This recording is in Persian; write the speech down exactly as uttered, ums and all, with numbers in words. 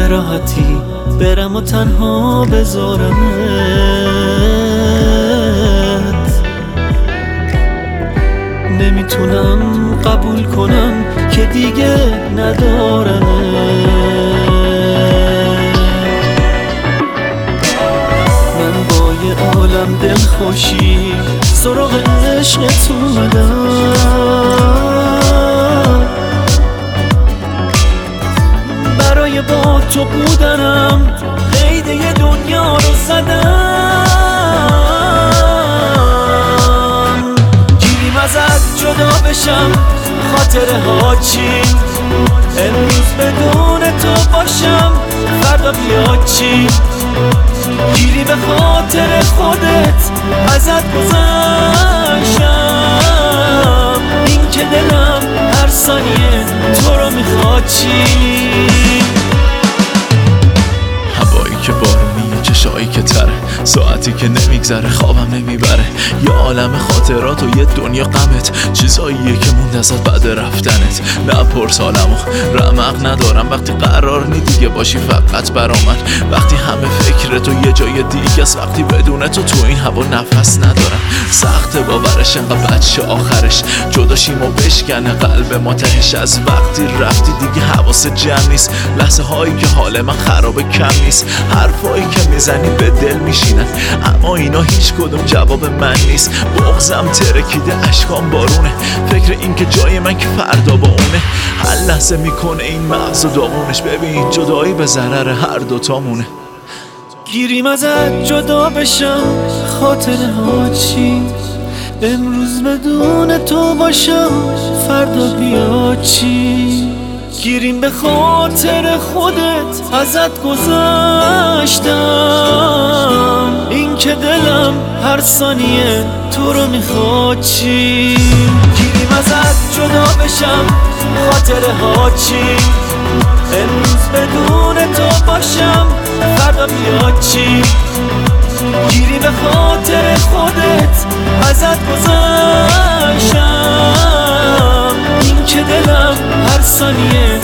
راحتی برم و تنها بذارمت. نمیتونم قبول کنم که دیگه ندارمت. من با یه عالم دلخوشی سراغ عشقت اومدم، برای با تو بودنم قید یه دنیا رو زدم. گیریم ازت جدا بشم خاطره ها چی، امروز بدون تو باشم فردا بیاد چی. گیری به خاطر خودت ازت گذشتم، این که دلم هر ثانیه تو رو میخواد چی. هوایی که بارونیه، چشایی که تره، ساعتی که نمیگذره، خوابم نمیبره. یه عالم خاطرات و یه دنیا غمت، چیزاییه که موند ازت بعد رفتنت. نپرس حالمو، رمق ندارم وقتی قرار نی دیگه باشی فقط برا من. وقتی همه فکر تو یه جای دیگه است، وقتی بدون تو تو این هوا نفس ندارم. سخت باورش انقدر بچه آخرش جداشیم و بشکنه قلب ما تهش. از وقتی رفتی دیگه حواست جمع نیست، لحظه هایی که حال من خرابه کم نیست. حرفایی که میزنی به دل میشینن، اما اینا هیچ کدوم جواب من نیست. بغضم ترکیده، اشکام بارونه، فکر این که جای من که فردا با اونه. هر لحظه میکنه این مغز و داغونش، ببین جدایی به ضرر هر دوتامونه. گیریم ازت جدا بشم خاطره ها چی، امروز بدون تو باشم فردا بیاد چی. گیریم به خاطر خودت ازت گذشتم، این که دلم هر ثانیه تو رو میخواد چی. گیریم ازت جدا بشم خاطره ها چی، امروز بدون تو باشم فردا بیاد چی. گیری به خاطر خودت ازت گذشتم، این که دلم هر ثانیه